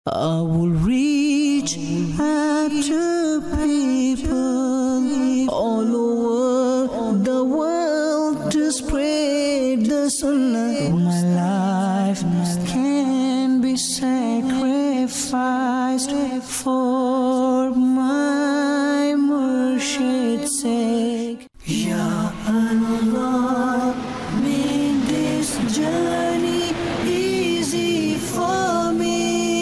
I will reach out to people all over the world to spread the sunnah. My life can be sacrificed for my Murshid's sake. Ya Allah, make this journey easy for me.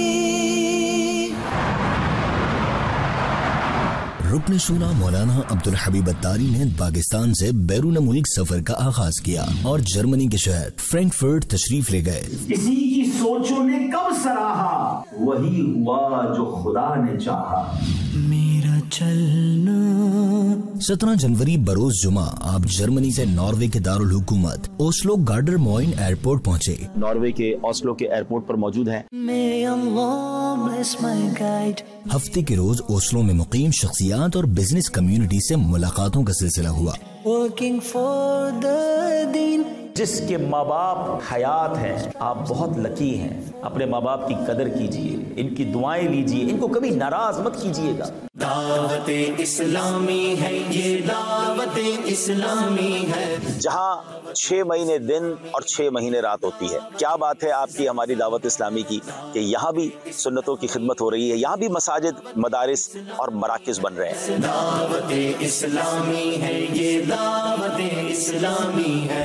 رکن شورا مولانا عبدالحبیب اتاری نے پاکستان سے بیرون ملک سفر کا آغاز کیا اور جرمنی کے شہر فرینکفرٹ تشریف لے گئے. اسی کی سوچوں نے کب سراہا، وہی ہوا جو خدا نے چاہا. میرا چلنا 17 جنوری بروز جمعہ آپ جرمنی سے ناروے کے دارالحکومت اوسلو گارڈر موئن ایئرپورٹ پہنچے. ناروے کے اوسلو کے ایئرپورٹ پر موجود ہیں. May Allah bless my guide. ہفتے کے روز اوسلو میں مقیم شخصیات اور بزنس کمیونٹی سے ملاقاتوں کا سلسلہ ہوا. Working for the deen. جس کے ماں باپ حیات ہیں، آپ بہت لکی ہیں. اپنے ماں باپ کی قدر کیجئے، ان کی دعائیں لیجئے، ان کو کبھی ناراض مت کیجئے گا. دعوت اسلامی ہے، یہ دعوت اسلامی ہے. جہاں 6 مہینے دن اور 6 مہینے رات ہوتی ہے. کیا بات ہے آپ کی ہماری دعوت اسلامی کی کہ یہاں بھی سنتوں کی خدمت ہو رہی ہے، یہاں بھی مساجد، مدارس اور مراکز بن رہے ہیں. دعوت اسلامی ہے، یہ دعوت اسلامی ہے.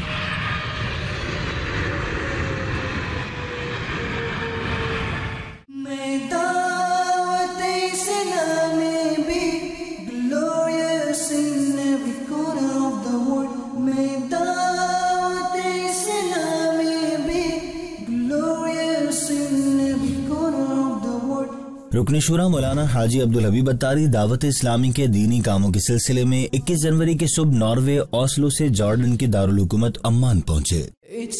میں دعوت اسلامی بھی glorious in every corner of the world. میں دعوت اسلامی بھی glorious in every corner of the world. رکن شورا مولانا حاجی عبدالحبیب اتاری دعوت اسلامی کے دینی کاموں کے سلسلے میں 21 جنوری کی صبح ناروے اوسلو سے جارڈن کی دارالحکومت عمان پہنچے. It's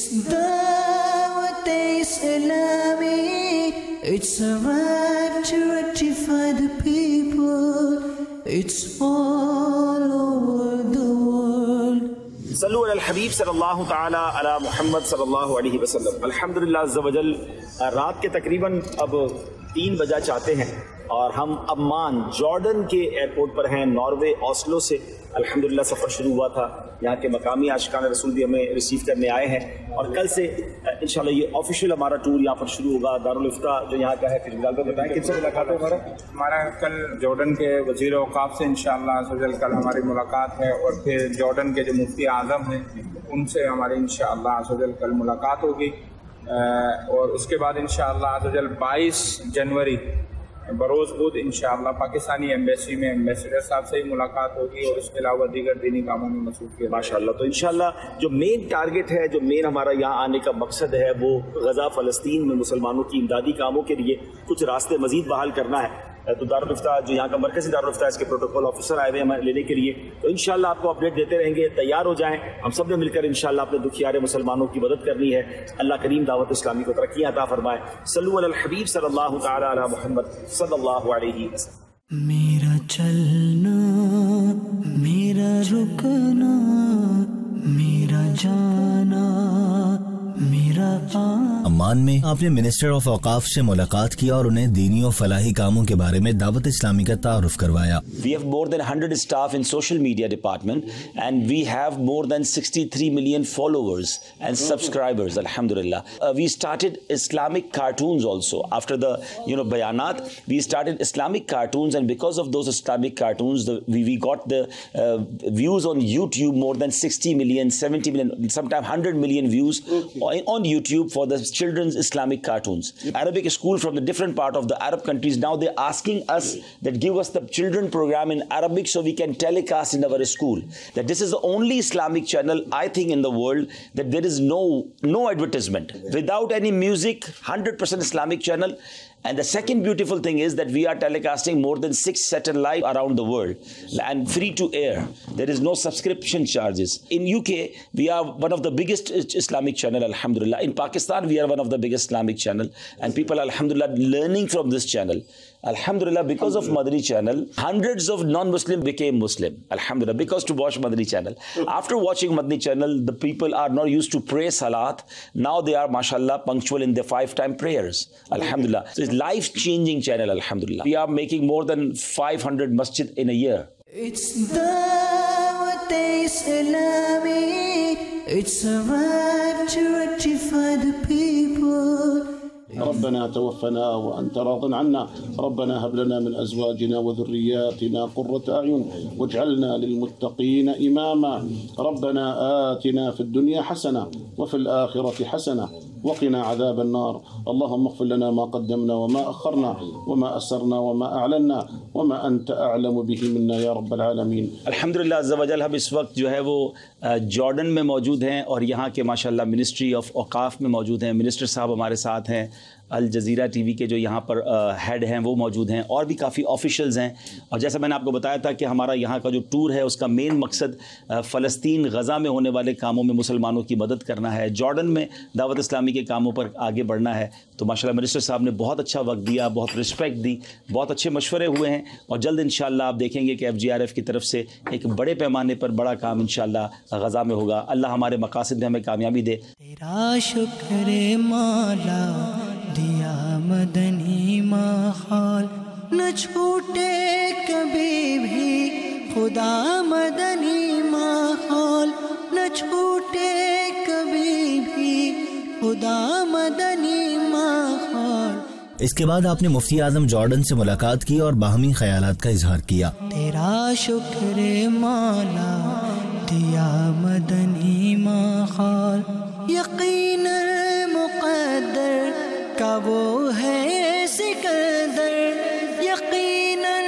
دعوت اسلامی. It's a right to rectify the people. It's all over the world. صلو علی الحبیب صلی اللہ تعالی علی محمد صلی اللہ علیہ وسلم. الحمدللہ عز و جل رات کے تقریباً اب 3 بجا چاہتے ہیں اور ہم عمان جارڈن کے ایئرپورٹ پر ہیں. ناروے اوسلو سے الحمدللہ سفر شروع ہوا تھا. یہاں کے مقامی عاشقان رسول بھی ہمیں ریسیو کرنے آئے ہیں اور کل سے انشاءاللہ یہ آفیشیل ہمارا ٹور یہاں پر شروع ہوگا. دارالفتہ جو یہاں کا ہے پھر بلال کو بتائیں کن سے ملاقات ہے ہمارا کل جارڈن کے وزیر اوقاف سے انشاءاللہ عز و جل کل ہماری ملاقات ہے اور پھر جارڈن کے جو مفتی اعظم ہیں ان سے ہماری انشاءاللہ عز و جل کل ملاقات ہوگی. اور اس کے بعد انشاءاللہ عز و جل 22 جنوری بروز بدھ انشاءاللہ پاکستانی ایمبیسی میں ایمبیسڈر صاحب سے ہی ملاقات ہوگی اور اس کے علاوہ دیگر دینی کاموں میں مصروفیت. ماشاءاللہ. تو انشاءاللہ جو مین ٹارگٹ ہے، جو مین ہمارا یہاں آنے کا مقصد ہے وہ غزہ فلسطین میں مسلمانوں کی امدادی کاموں کے لیے کچھ راستے مزید بحال کرنا ہے. تو دارالفتہ جو یہاں کا مرکزی دارالفتہ ہے اس کے پروٹوکول آفیسر آئے ہوئے ہیں لینے کے لیے. تو انشاءاللہ آپ کو اپڈیٹ دیتے رہیں گے. تیار ہو جائیں، ہم سب نے مل کر انشاءاللہ اپنے دکھیارے مسلمانوں کی مدد کرنی ہے. اللہ کریم دعوت اسلامی کو ترقی عطا فرمائے. صلو علی الحبیب صلی اللہ تعالی علی محمد صلی اللہ علیہ وسلم. میرا چلنا، میرا رکنا، میرا جانا، میرا عمان میں آپ نے منسٹر آف اوقاف سے ملاقات کی اور انہیں دینی و فلاحی کاموں کے بارے میں دعوت اسلامی کا تعارف کروایا. We have more than 100 staff in social media department and we have more than 63 million followers and subscribers. Alhamdulillah. We started Islamic cartoons also. After the bayanat, we started Islamic cartoons and because of those Islamic cartoons, we got the views on YouTube more than 60 million, 70 million, sometimes 100 million views on YouTube for the children's Islamic cartoons. Arabic school from the different part of the Arab countries, now they're asking us that give us the children program in Arabic so we can telecast in our school. That this is the only Islamic channel I think in the world that there is no advertisement. Without any music, 100% Islamic channel. And the second beautiful thing is that we are telecasting more than 6 satellites around the world and free to air. There is no subscription charges. In UK, we are one of the biggest Islamic channel, alhamdulillah. In Pakistan, we are one of the biggest Islamic channel. And people, alhamdulillah, learning from this channel. Alhamdulillah, because of Madani channel, hundreds of non-Muslim became Muslim. Alhamdulillah, because to watch Madani channel. After watching Madani channel, the people are not used to pray salat. Now they are, mashallah, punctual in their 5-time prayers. Alhamdulillah. So life-changing channel, alhamdulillah. We are making more than 500 masjid in a year. It's Dawat Islami. It's a right to rectify the people. ربنا توفنا وأنت راض عنا ربنا هب لنا من أزواجنا وذرياتنا قرة أعين واجعلنا للمتقين إماما ربنا آتنا في الدنيا حسنة وفي الآخرة حسنة وقنا عذاب النار اللهم اغفر لنا ما قدمنا وما أخرنا وما أسرنا وما أعلنا وما أنت أعلم به منا يا رب العالمين. الحمدللہ عز و جل ہم اس وقت جو ہے وہ جارڈن میں موجود ہیں اور یہاں کے ماشاءاللہ منسٹری آف اوقاف میں موجود ہیں. منسٹر صاحب ہمارے ساتھ ہیں. الجزیرہ ٹی وی کے جو یہاں پر ہیڈ ہیں وہ موجود ہیں اور بھی کافی آفیشلز ہیں. اور جیسا میں نے آپ کو بتایا تھا کہ ہمارا یہاں کا جو ٹور ہے اس کا مین مقصد فلسطین غزہ میں ہونے والے کاموں میں مسلمانوں کی مدد کرنا ہے, جارڈن میں دعوت اسلامی کے کاموں پر آگے بڑھنا ہے. تو ماشاءاللہ منسٹر صاحب نے بہت اچھا وقت دیا, بہت رسپیکٹ دی, بہت اچھے مشورے ہوئے ہیں اور جلد انشاءاللہ آپ دیکھیں گے کہ FGRF کی طرف سے ایک بڑے پیمانے پر بڑا کام انشاءاللہ غزہ میں ہوگا. اللہ ہمارے مقاصد میں ہمیں کامیابی دے. تیرا شکر مولا دیا مدنی ماحول نہ چھوٹے کبھی بھی خدا مدنی ماحول نہ چھوٹے کبھی بھی خدا مدنی ماحول. اس کے بعد آپ نے مفتی اعظم جارڈن سے ملاقات کی اور باہمی خیالات کا اظہار کیا. تیرا شکر مولا دیا مدنی ماحول یقیناً مقدر کا وہ ہے سکندر یقیناً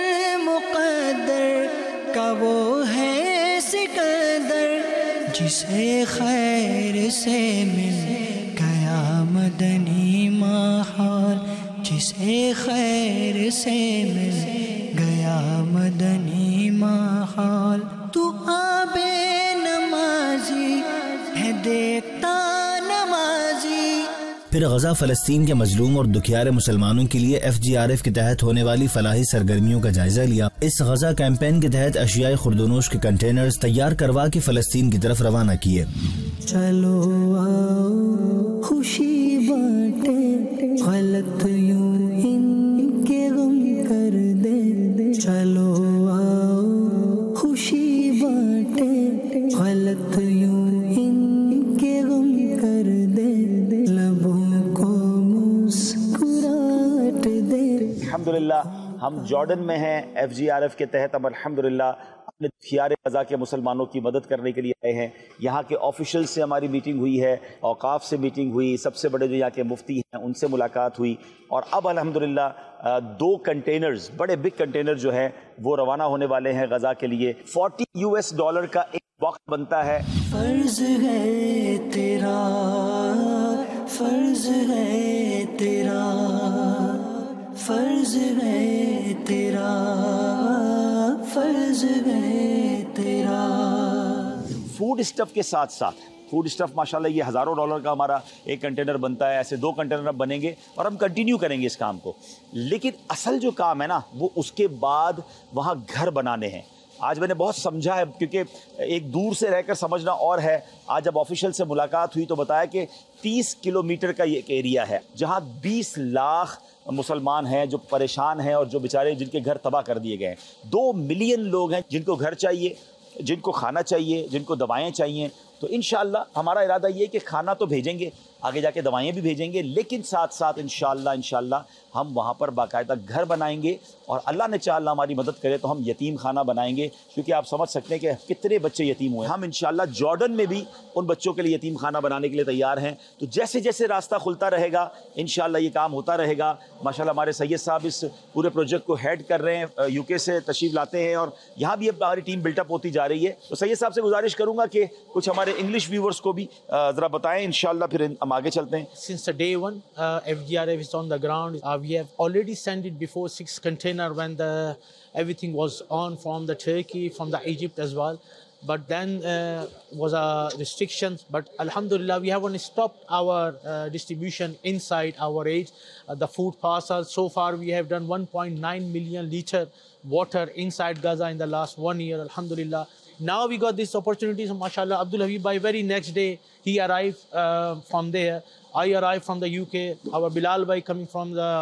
مقدر کا وہ ہے سکندر جسے خیر سے مل گیا مدنی ماحول جسے خیر سے مل گیا مدنی ماحول. تو آبے نمازی ہے دیکھتا نمازی. پھر غزہ فلسطین کے مظلوم اور دکھیارے مسلمانوں کے لیے FGRF کے تحت ہونے والی فلاحی سرگرمیوں کا جائزہ لیا. اس غزہ کیمپین کے تحت اشیاء خردونوش کے کنٹینرز تیار کروا کے فلسطین کی طرف روانہ کیے. چلو آؤ خوشی بانٹے غلط یوں ان کے غم کر دے. چلو آؤ خوشی بانٹے غلط یوں ان کے غم کر دے. لبوں کو مسکراہٹ دے. الحمدللہ ہم جارڈن میں ہیں. FGRF کے تحت ہم الحمدللہ اپنے دکھیارے غزہ کے مسلمانوں کی مدد کرنے کے لیے آئے ہیں. یہاں کے آفیشل سے ہماری میٹنگ ہوئی ہے, اوقاف سے میٹنگ ہوئی, سب سے بڑے جو یہاں کے مفتی ہیں ان سے ملاقات ہوئی اور اب الحمدللہ 2 کنٹینرز بڑے بگ کنٹینر جو ہیں وہ روانہ ہونے والے ہیں غزہ کے لیے. $40 کا ایک باکس بنتا ہے. فرض ہے تیرا فرض ہے تیرا فرض ہے تیرا فرض ہے تیرا. فوڈ اسٹف کے ساتھ ساتھ فوڈ اسٹف ماشاءاللہ یہ $1000 کا ہمارا ایک کنٹینر بنتا ہے. ایسے 2 کنٹینر اب بنیں گے اور ہم کنٹینیو کریں گے اس کام کو. لیکن اصل جو کام ہے نا وہ اس کے بعد وہاں گھر بنانے ہیں. آج میں نے بہت سمجھا ہے کیونکہ ایک دور سے رہ کر سمجھنا اور ہے. آج جب آفیشل سے ملاقات ہوئی تو بتایا کہ 30 کلومیٹر کا یہ ایک ایریا ہے جہاں 20 لاکھ مسلمان ہیں جو پریشان ہیں اور جو بیچارے جن کے گھر تباہ کر دیے گئے ہیں. 2 ملین لوگ ہیں جن کو گھر چاہیے, جن کو کھانا چاہیے, جن کو دوائیں چاہیے. تو انشاءاللہ ہمارا ارادہ یہ ہے کہ کھانا تو بھیجیں گے, آگے جا کے دوائیں بھی بھیجیں گے, لیکن ساتھ ساتھ انشاءاللہ ہم وہاں پر باقاعدہ گھر بنائیں گے اور اللہ نے چاہا ہماری مدد کرے تو ہم یتیم خانہ بنائیں گے. کیونکہ آپ سمجھ سکتے ہیں کہ کتنے بچے یتیم ہوئے ہیں. ہم انشاءاللہ جارڈن میں بھی ان بچوں کے لیے یتیم خانہ بنانے کے لیے تیار ہیں. تو جیسے جیسے راستہ کھلتا رہے گا انشاءاللہ یہ کام ہوتا رہے گا. ماشاءاللہ ہمارے سید صاحب اس پورے پروجیکٹ کو ہیڈ کر رہے ہیں, UK سے تشریف لاتے ہیں اور یہاں بھی اب ہماری ٹیم بلٹ اپ ہوتی جا رہی ہے. تو سید صاحب سے گزارش کروں گا کہ کچھ ہمارے انگلش ویورز کو بھی ذرا بتائیں انشاءاللہ, پھر ہم آگے چلتے ہیں. Since the day one, FGRF is on the ground. We have already sent it before 6 container when everything was on from the Turkey, from the Egypt as well. But then was a restrictions. But alhamdulillah, we haven't stopped our distribution inside our aid. The food parcels, so far we have done 1.9 million liter water inside Gaza in the last 1 year, alhamdulillah. Now we got this opportunity, so mashallah, Abdul Habib, by very next day, he arrived from there. I arrived from the UK. Our Bilal bhai coming from the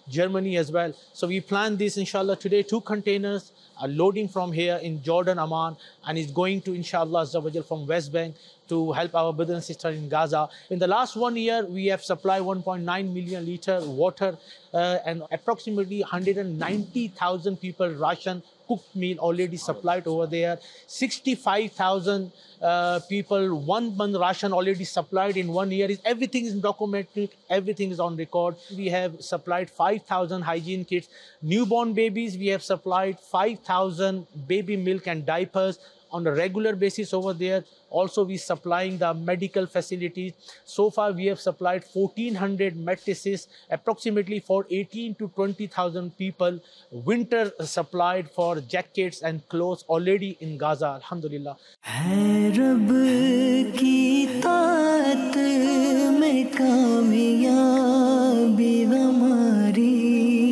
Germany as well. So we plan this inshallah today. 2 containers are loading from here in Jordan, Amman, and is going to inshallah Azza wa Jal from West Bank to help our brothers and sisters in Gaza. In the last 1 year, we have supplied 1.9 million liter water and approximately 190,000 people ration cooked meal already supplied over there. 65,000 people 1 month ration already supplied in 1 year. Everything is documented, everything is on record. We have supplied 5,000 hygiene kits. Newborn babies, we have supplied 5,000 baby milk and diapers on a regular basis over there. Also, we supplying the medical facilities. So far, we have supplied 1,400 mattresses, approximately for 18 to 20,000 people. Winter supplied for jackets and clothes already in Gaza, alhamdulillah. ہے رب کی طاعت میں کامیابی ہماری،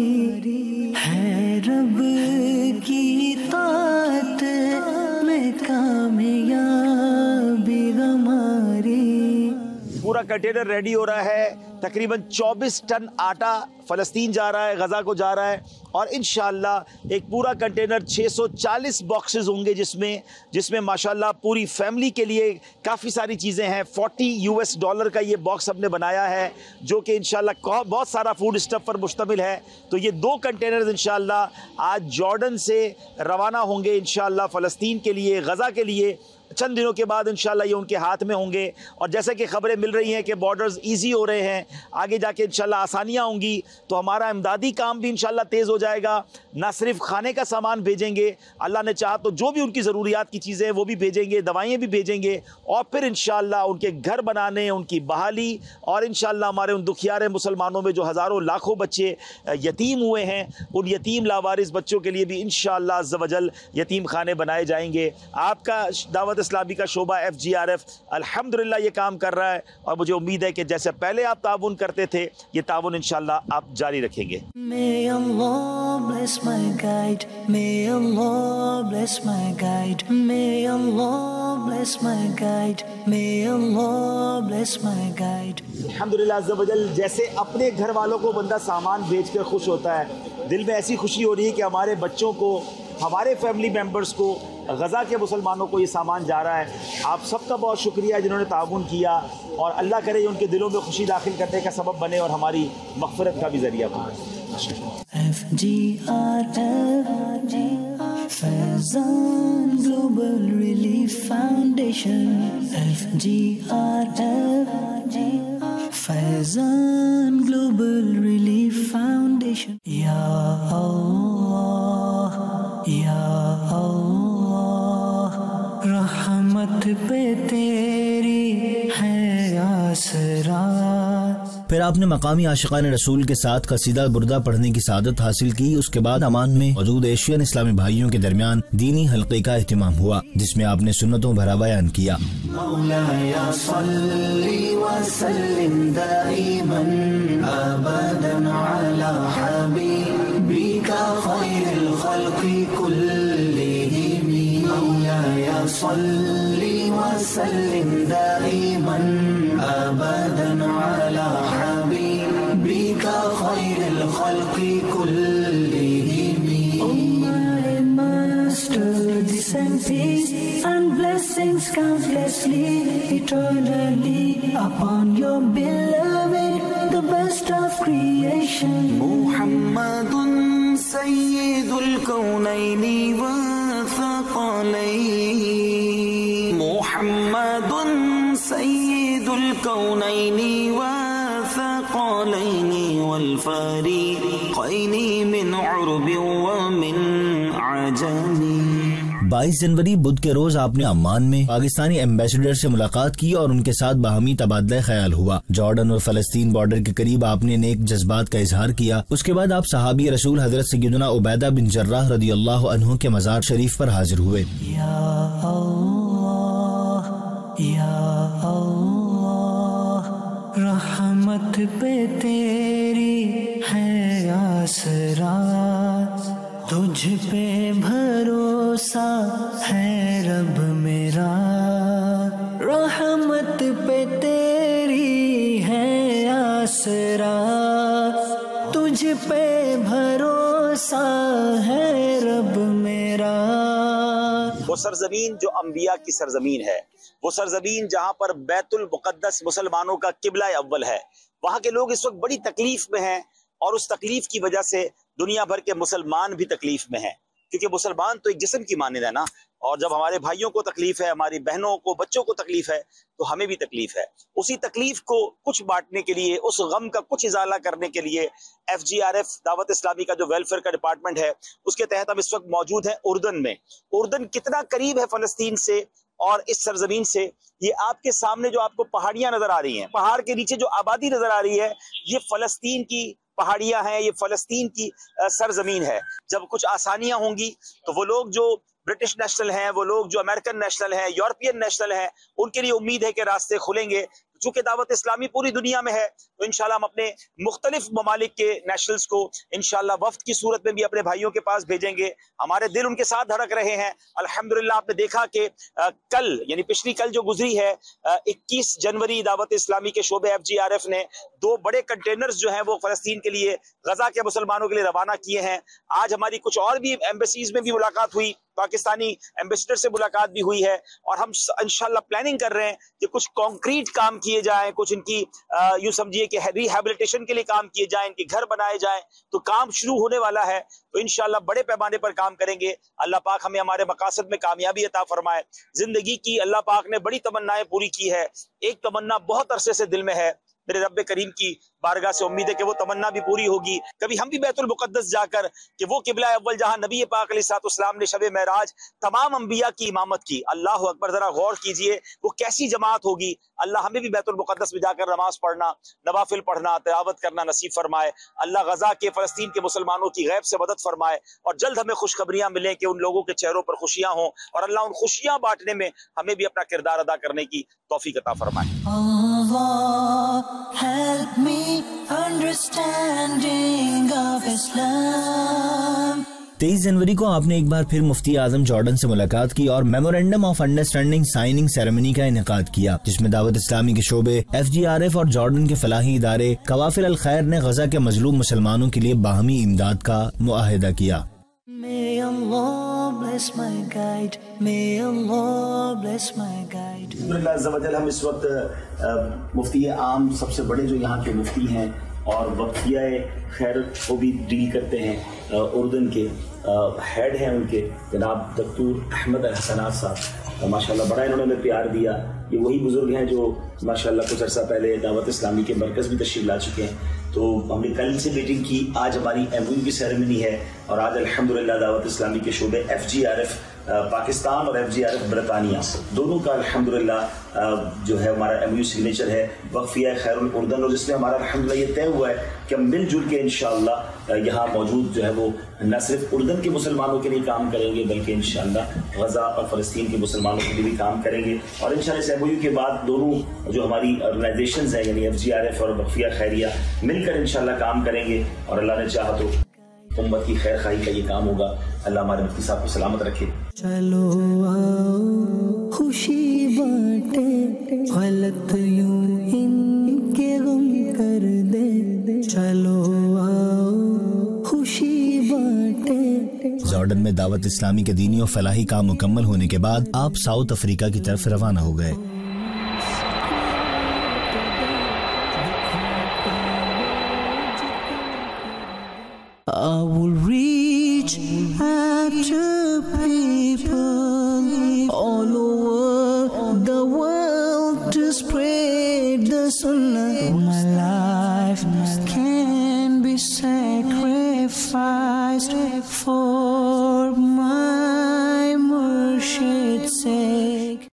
ہے رب کی طاعت میں کامیابی ہماری. پورا کنٹینر ریڈی ہو رہا ہے. تقریباً 24 ٹن آٹا فلسطین جا رہا ہے, غزہ کو جا رہا ہے, اور انشاءاللہ ایک پورا کنٹینر 640 باکسز ہوں گے جس میں ماشاءاللہ پوری فیملی کے لیے کافی ساری چیزیں ہیں. $40 کا یہ باکس ہم نے بنایا ہے جو کہ انشاءاللہ بہت سارا فوڈ اسٹف پر مشتمل ہے. تو یہ 2 کنٹینرز انشاءاللہ آج جارڈن سے روانہ ہوں گے انشاءاللہ فلسطین کے لیے, غزہ کے لیے. چند دنوں کے بعد انشاءاللہ یہ ان کے ہاتھ میں ہوں گے, اور جیسے کہ خبریں مل رہی ہیں کہ بارڈرز ایزی ہو رہے ہیں, آگے جا کے انشاءاللہ آسانیاں ہوں گی, تو ہمارا امدادی کام بھی انشاءاللہ تیز ہو جائے گا. نہ صرف کھانے کا سامان بھیجیں گے, اللہ نے چاہا تو جو بھی ان کی ضروریات کی چیزیں ہیں وہ بھی بھیجیں گے, دوائیں بھی بھیجیں گے, اور پھر انشاءاللہ ان کے گھر بنانے, ان کی بحالی, اور انشاءاللہ ہمارے ان دکھیارے مسلمانوں میں جو ہزاروں لاکھوں بچے یتیم ہوئے ہیں, ان یتیم لاوارث بچوں کے لیے بھی انشاءاللہ عز و جل یتیم خانے بنائے جائیں گے. آپ کا دعوت اسلامی کا شعبہ FGRF الحمدللہ یہ کام کر رہا ہے, اور مجھے امید ہے کہ جیسے پہلے آپ تعاون کرتے تھے یہ تعاون انشاءاللہ آپ جاری رکھیں گے. May Allah bless my guide, may Allah bless my guide, may Allah bless my guide, may Allah bless my guide. الحمدللہ عز و جل, جیسے اپنے گھر والوں کو بندہ سامان بھیج کر خوش ہوتا ہے, دل میں ایسی خوشی ہو رہی ہے کہ ہمارے بچوں کو, ہمارے فیملی ممبرز کو, غزہ کے مسلمانوں کو یہ سامان جا رہا ہے. آپ سب کا بہت شکریہ جنہوں نے تعاون کیا, اور اللہ کرے ان کے دلوں میں خوشی داخل کرنے کا سبب بنے اور ہماری مغفرت کا بھی ذریعہ بنے. FGRF Faizan Global Relief Foundation, FGRF Faizan Global Relief Foundation. Ya Allah, Ya Allah, rahmat pe teri hai asrat. پھر آپ نے مقامی عاشقان رسول کے ساتھ قصیدہ بردہ پڑھنے کی سعادت حاصل کی. اس کے بعد عمان میں موجود ایشین اسلامی بھائیوں کے درمیان دینی حلقے کا اہتمام ہوا جس میں آپ نے سنتوں بھرا بیان کیا. مولاي صل وسلم دائما ابدا على حبيبك خير الخلق كلهم. مولاي صل وسلم دائما ابدا على حبيبك خير الخلق كلهم. Oh my master, descend peace and blessings countlessly eternally upon your beloved, the best of creation. محمد سيد الكونين والثقلين. محمد سيد الكونين والثقلين والفريقين من عرب ومن عجم. 22 جنوری بدھ کے روز آپ نے عمان میں پاکستانی ایمبیسڈر سے ملاقات کی اور ان کے ساتھ باہمی تبادلہ خیال ہوا. جارڈن اور فلسطین بارڈر کے قریب آپ نے نیک جذبات کا اظہار کیا. اس کے بعد آپ صحابی رسول حضرت سیدنا عبیدہ بن جراح رضی اللہ عنہ کے مزار شریف پر حاضر ہوئے. یا اللہ, یا اللہ, رحمت پہ تیری ہے آسرات, تجھ پہ بھروسہ ہے رب میرا, رحمت پہ تیری ہے آسرات, تجھ پہ بھروسہ ہے رب میرا. وہ سرزمین جو انبیاء کی سرزمین ہے، وہ سرزمین جہاں پر بیت المقدس مسلمانوں کا قبلہ اول ہے، وہاں کے لوگ اس وقت بڑی تکلیف میں ہیں، اور اس تکلیف کی وجہ سے دنیا بھر کے مسلمان بھی تکلیف میں ہیں، کیونکہ مسلمان تو ایک جسم کی مانند ہے نا، اور جب ہمارے بھائیوں کو تکلیف ہے، ہماری بہنوں کو، بچوں کو تکلیف ہے، تو ہمیں بھی تکلیف ہے. اسی تکلیف کو کچھ بانٹنے کے لیے، اس غم کا کچھ ازالہ کرنے کے لیے FGRF دعوت اسلامی کا جو ویلفیئر کا ڈپارٹمنٹ ہے، اس کے تحت ہم اس وقت موجود ہیں اردن میں. اردن کتنا قریب ہے فلسطین سے اور اس سرزمین سے، یہ آپ کے سامنے جو آپ کو پہاڑیاں نظر آ رہی ہیں، پہاڑ کے نیچے جو آبادی نظر آ رہی ہے، یہ فلسطین کی پہاڑیاں ہیں، یہ فلسطین کی سرزمین ہے. جب کچھ آسانیاں ہوں گی تو وہ لوگ جو برٹش نیشنل ہیں، وہ لوگ جو امریکن نیشنل ہیں، یورپین نیشنل ہیں، ان کے لیے امید ہے کہ راستے کھلیں گے. چونکہ دعوت اسلامی پوری دنیا میں ہے تو انشاءاللہ ہم اپنے مختلف ممالک کے نیشنلز کو انشاءاللہ وفد کی صورت میں بھی اپنے بھائیوں کے پاس بھیجیں گے. ہمارے دل ان کے ساتھ دھڑک رہے ہیں. الحمدللہ آپ نے دیکھا کہ کل یعنی پچھلی کل جو گزری ہے 21 جنوری دعوت اسلامی کے شعبے FGRF نے 2 بڑے کنٹینرز جو ہیں وہ فلسطین کے لیے، غزہ کے مسلمانوں کے لیے روانہ کیے ہیں. آج ہماری کچھ اور بھی ایمبیسیز میں بھی ملاقات ہوئی، پاکستانی ایمبیسڈر سے ملاقات بھی ہوئی ہے، اور ہم انشاءاللہ پلاننگ کر رہے ہیں کہ کچھ کانکریٹ کام کیے جائیں، کچھ ان کی یوں سمجھیے کہ ریہیبلیٹیشن کے لیے کام کیے جائیں، ان کے گھر بنائے جائیں. تو کام شروع ہونے والا ہے، تو انشاءاللہ بڑے پیمانے پر کام کریں گے. اللہ پاک ہمیں ہمارے مقاصد میں کامیابی عطا فرمائے. زندگی کی اللہ پاک نے بڑی تمنائیں پوری کی ہے. ایک تمنا بہت عرصے سے دل میں ہے، میرے رب کریم کی بارگاہ سے امید ہے کہ وہ تمنا بھی پوری ہوگی. کبھی ہم بھی بیت المقدس جا کر کہ وہ قبلہ اول جہاں نبی پاک علیہ الصلوۃ والسلام نے شب معراج تمام انبیاء کی امامت کی. اللہ اکبر، ذرا غور کیجئے وہ کیسی جماعت ہوگی. اللہ ہمیں بھی بیت المقدس میں جا کر نماز پڑھنا، نوافل پڑھنا، تلاوت کرنا نصیب فرمائے. اللہ غزہ کے، فلسطین کے مسلمانوں کی غیب سے مدد فرمائے، اور جلد ہمیں خوشخبریاں ملیں کہ ان لوگوں کے چہروں پر خوشیاں ہوں، اور اللہ ان خوشیاں بانٹنے میں ہمیں بھی اپنا کردار ادا کرنے کی توفیق عطا فرمائے. Help me understanding of Islam. 23 جنوری کو آپ نے ایک بار پھر مفتی اعظم جارڈن سے ملاقات کی اور memorandum of understanding signing ceremony کا انعقاد کیا، جس میں دعوت اسلامی کے شعبے، FGRF اور جارڈن کے فلاحی ادارے قوافل الخیر نے غزہ کے مظلوم مسلمانوں کے لیے باہمی امداد کا معاہدہ کیا. May Allah bless my guide. May Allah bless my guide. الحمدللہ عز و جل ہم اس وقت مفتی عام سب سے بڑے جو یہاں کے مفتی ہیں اور وقفیہ خیر وہ بھی ڈیل کرتے ہیں، اردن کے ہیڈ ہیں ان کے جناب دکتور احمد الحسنات صاحب، ماشاءاللہ بڑا انہوں نے ہمیں پیار دیا. یہ وہی بزرگ ہیں جو ماشاءاللہ کچھ عرصہ پہلے دعوت اسلامی کے مرکز بھی تشریف لا چکے ہیں. تو ہم نے کل سے میٹنگ کی، آج ہماری MOU کی سیریمنی ہے، اور آج الحمدللہ دعوت اسلامی کے شعبے FGRF پاکستان اور FGRF برطانیہ دونوں کا الحمدللہ جو ہے ہمارا MOU سگنیچر ہے وقفیہ خیر الاردن، اور جس میں ہمارا الحمدللہ یہ طے ہوا ہے کہ ہم مل جل کے انشاءاللہ یہاں موجود جو ہے وہ نہ صرف اردن کے مسلمانوں کے لیے کام کریں گے بلکہ انشاءاللہ غزہ اور فلسطین کے مسلمانوں کے لیے بھی کام کریں گے. اور انشاءاللہ اس MOU کے بعد دونوں جو ہماری آرگنائزیشنز ہیں یعنی FGRF اور وقفیہ خیریہ مل کر انشاءاللہ کام کریں گے، اور اللہ نے چاہا تو امت کی خیر خواہی کا یہ کام ہوگا. اللہ ہمارے مفتی صاحب کو سلامت رکھے. چلو آؤ خوشی بانٹے، غلط یوں ان کے غم کر دے. چلو آؤ خوشی بانٹے. جارڈن میں دعوت اسلامی کے دینی و فلاحی کام مکمل ہونے کے بعد آپ ساؤتھ افریقہ کی طرف روانہ ہو گئے. I will reach out to people all over the world to spread the sunnah. My life can be sacrificed for my Murshid sake.